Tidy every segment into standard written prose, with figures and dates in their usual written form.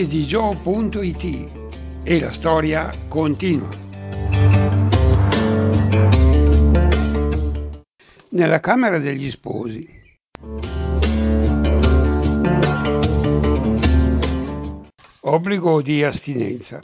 Gio.it e la storia continua. Nella camera degli sposi. Obbligo di astinenza.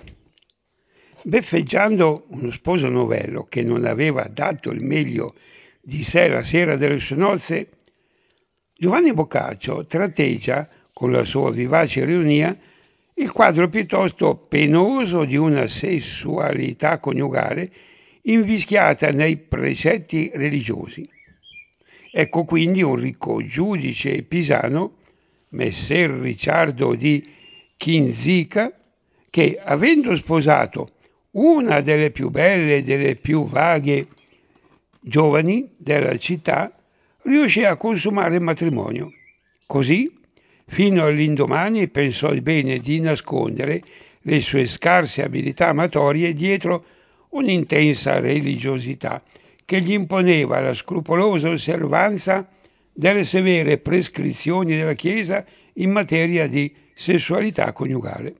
Beffeggiando uno sposo novello che non aveva dato il meglio di sé la sera delle sue nozze, Giovanni Boccaccio tratteggia, con la sua vivace ironia, il quadro piuttosto penoso di una sessualità coniugale invischiata nei precetti religiosi. Ecco quindi un ricco giudice pisano, Messer Ricciardo di Kinzica, che, avendo sposato una delle più belle e delle più vaghe giovani della città, riuscì a consumare il matrimonio. Così, fino all'indomani, pensò bene di nascondere le sue scarse abilità amatorie dietro un'intensa religiosità che gli imponeva la scrupolosa osservanza delle severe prescrizioni della Chiesa in materia di sessualità coniugale.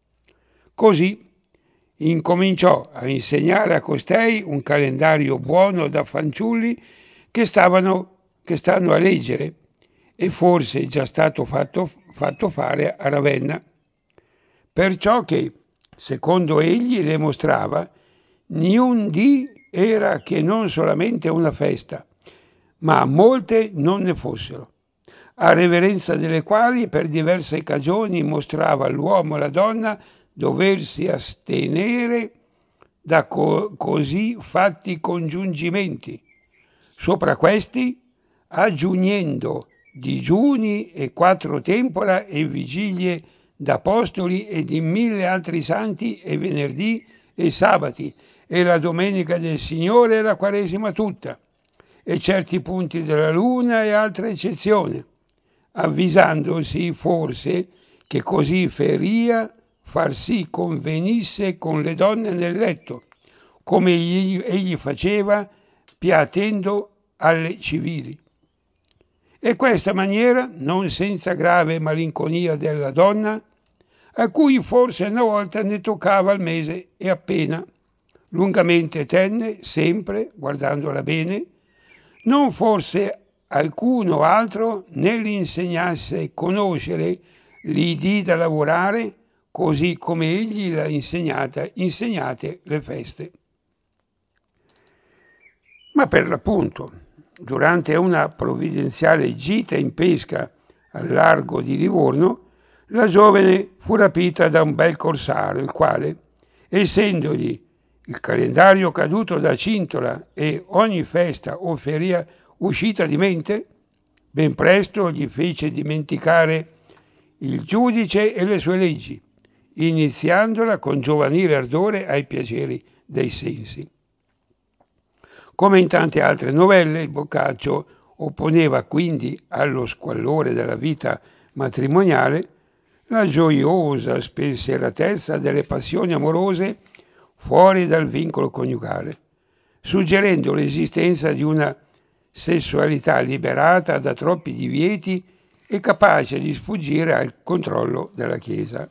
Così incominciò a insegnare a costei un calendario buono da fanciulli che stanno a leggere, e forse è già stato fatto fare a Ravenna, perciò che, secondo egli le mostrava, niun dì era che non solamente una festa, ma molte non ne fossero, a reverenza delle quali per diverse cagioni mostrava l'uomo e la donna doversi astenere da così fatti congiungimenti. Sopra questi, aggiungendo digiuni e quattro tempora e vigilie d'apostoli e di 1000 altri santi e venerdì e sabati e la domenica del Signore e la Quaresima tutta, e certi punti della luna e altre eccezioni, avvisandosi forse che così feria far sì convenisse con le donne nel letto, come egli faceva piatendo alle civili. E questa maniera, non senza grave malinconia della donna, a cui forse una volta ne toccava al mese e appena, lungamente tenne, sempre, guardandola bene, non forse alcuno altro né li insegnasse conoscere l'idì da lavorare, così come egli l'ha insegnate le feste. Ma per l'appunto, durante una provvidenziale gita in pesca al largo di Livorno, la giovane fu rapita da un bel corsaro, il quale, essendogli il calendario caduto da cintola e ogni festa o feria uscita di mente, ben presto gli fece dimenticare il giudice e le sue leggi, iniziandola con giovanile ardore ai piaceri dei sensi. Come in tante altre novelle, il Boccaccio opponeva quindi allo squallore della vita matrimoniale la gioiosa spensieratezza delle passioni amorose fuori dal vincolo coniugale, suggerendo l'esistenza di una sessualità liberata da troppi divieti e capace di sfuggire al controllo della Chiesa.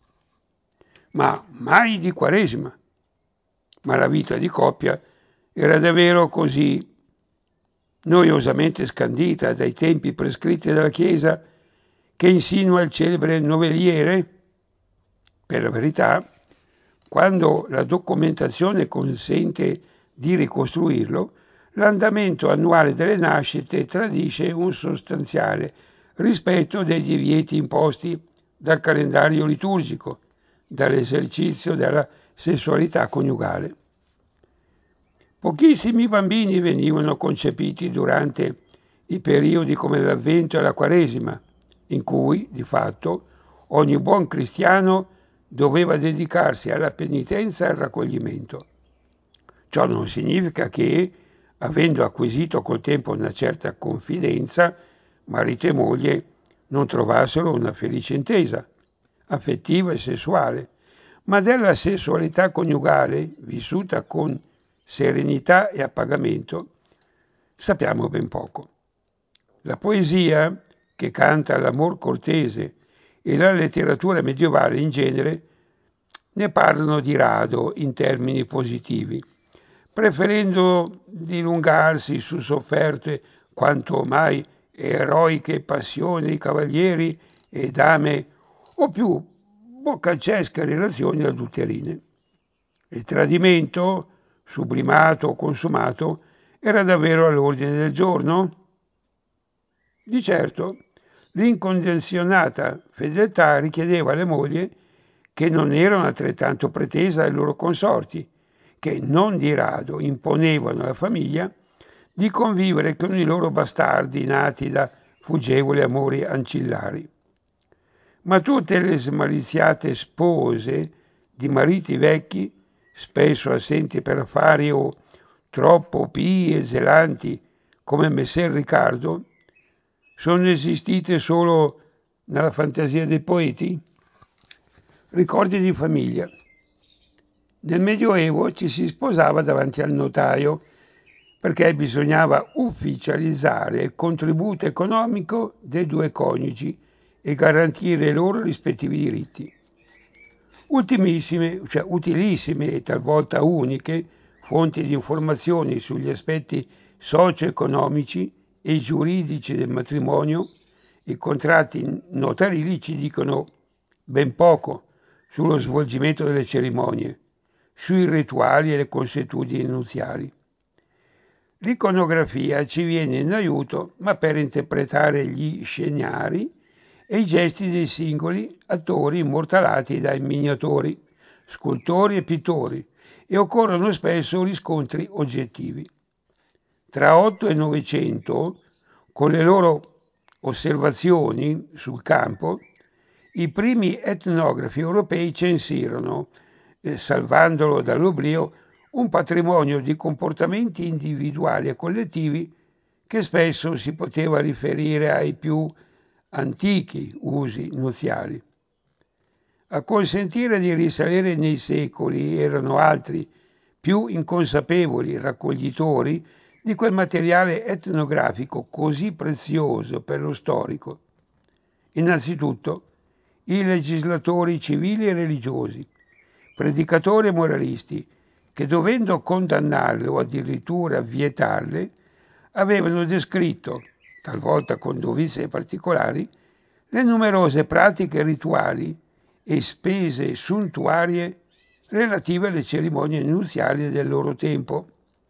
Ma mai di Quaresima. Ma la vita di coppia era davvero così noiosamente scandita dai tempi prescritti dalla Chiesa che insinua il celebre novelliere? Per la verità, quando la documentazione consente di ricostruirlo, l'andamento annuale delle nascite tradisce un sostanziale rispetto dei divieti imposti dal calendario liturgico, dall'esercizio della sessualità coniugale. Pochissimi bambini venivano concepiti durante i periodi come l'Avvento e la Quaresima, in cui, di fatto, ogni buon cristiano doveva dedicarsi alla penitenza e al raccoglimento. Ciò non significa che, avendo acquisito col tempo una certa confidenza, marito e moglie non trovassero una felice intesa, affettiva e sessuale, ma della sessualità coniugale, vissuta con serenità e appagamento, sappiamo ben poco. La poesia, che canta l'amor cortese e la letteratura medievale in genere ne parlano di rado in termini positivi, preferendo dilungarsi su sofferte quanto mai eroiche passioni di cavalieri e dame o più boccaccesche relazioni adulterine. Il tradimento, sublimato o consumato, era davvero all'ordine del giorno? Di certo, l'incondizionata fedeltà richiedeva alle mogli, che non erano altrettanto pretese ai loro consorti, che non di rado imponevano alla famiglia di convivere con i loro bastardi nati da fuggevoli amori ancillari. Ma tutte le smaliziate spose di mariti vecchi, spesso assenti per affari o troppo pii e zelanti come Messer Riccardo, sono esistite solo nella fantasia dei poeti? Ricordi di famiglia. Nel Medioevo ci si sposava davanti al notaio perché bisognava ufficializzare il contributo economico dei due coniugi e garantire i loro rispettivi diritti. Utilissime e talvolta uniche fonti di informazioni sugli aspetti socio-economici e giuridici del matrimonio, i contratti notarili ci dicono ben poco sullo svolgimento delle cerimonie, sui rituali e le consuetudini nuziali. L'iconografia ci viene in aiuto, ma per interpretare gli scenari e i gesti dei singoli attori immortalati dai miniatori, scultori e pittori, e occorrono spesso riscontri oggettivi. Tra 8 e 900, con le loro osservazioni sul campo, i primi etnografi europei censirono, salvandolo dall'oblio, un patrimonio di comportamenti individuali e collettivi che spesso si poteva riferire ai più antichi usi nuziali. A consentire di risalire nei secoli erano altri, più inconsapevoli raccoglitori di quel materiale etnografico così prezioso per lo storico. Innanzitutto, i legislatori civili e religiosi, predicatori e moralisti, che dovendo condannarle o addirittura vietarle, avevano descritto, talvolta con dovizia particolari, le numerose pratiche rituali e spese suntuarie relative alle cerimonie nuziali del loro tempo.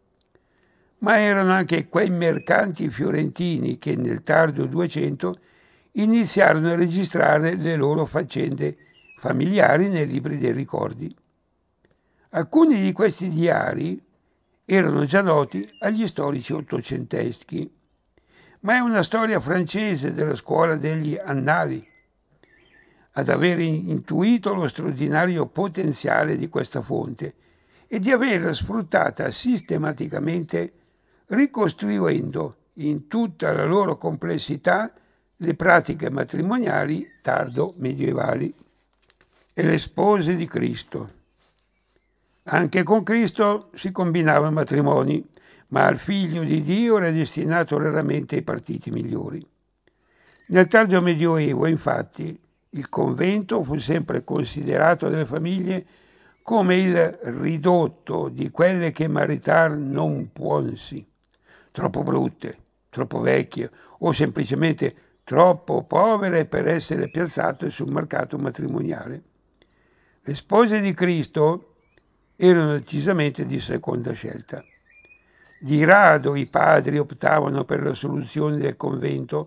Ma erano anche quei mercanti fiorentini che nel tardo 200 iniziarono a registrare le loro faccende familiari nei libri dei ricordi. Alcuni di questi diari erano già noti agli storici ottocenteschi, ma è una storia francese della scuola degli Annali ad aver intuito lo straordinario potenziale di questa fonte e di averla sfruttata sistematicamente, ricostruendo in tutta la loro complessità le pratiche matrimoniali tardo medievali. E le spose di Cristo. Anche con Cristo si combinavano matrimoni, ma al figlio di Dio era destinato raramente i partiti migliori. Nel tardo Medioevo, infatti, il convento fu sempre considerato dalle famiglie come il ridotto di quelle che maritar non puonsi, troppo brutte, troppo vecchie o semplicemente troppo povere per essere piazzate sul mercato matrimoniale. Le spose di Cristo erano decisamente di seconda scelta. Di rado i padri optavano per la soluzione del convento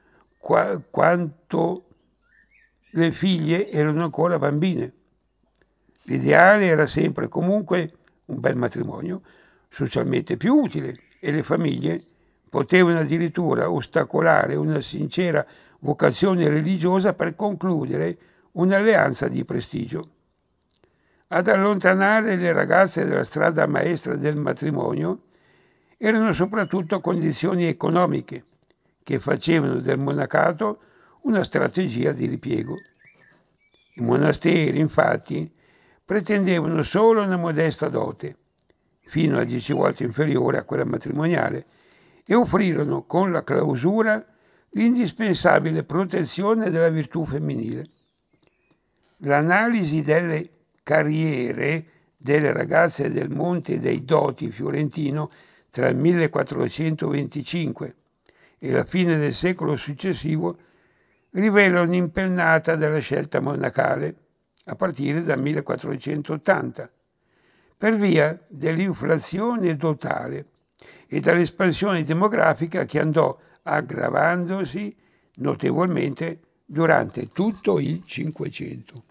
quanto le figlie erano ancora bambine. L'ideale era sempre comunque un bel matrimonio, socialmente più utile, e le famiglie potevano addirittura ostacolare una sincera vocazione religiosa per concludere un'alleanza di prestigio. Ad allontanare le ragazze dalla strada maestra del matrimonio erano soprattutto condizioni economiche che facevano del monacato una strategia di ripiego. I monasteri, infatti, pretendevano solo una modesta dote, fino a 10 volte inferiore a quella matrimoniale, e offrirono con la clausura l'indispensabile protezione della virtù femminile. L'analisi delle carriere delle ragazze del Monte dei Doti fiorentino tra il 1425 e la fine del secolo successivo rivela un'impennata della scelta monacale a partire dal 1480, per via dell'inflazione totale e dall'espansione demografica che andò aggravandosi notevolmente durante tutto il Cinquecento.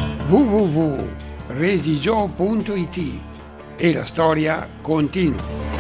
www.redigio.it e la storia continua.